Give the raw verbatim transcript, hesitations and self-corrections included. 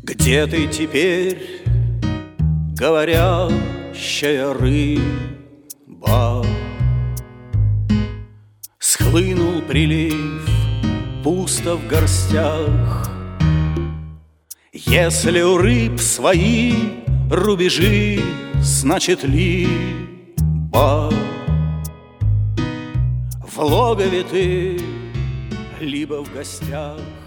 Где ты теперь, говорящая рыба? Схлынул прилив, пусто в горстях. Если у рыб свои рубежи, значит либо в логове ты, либо в гостях.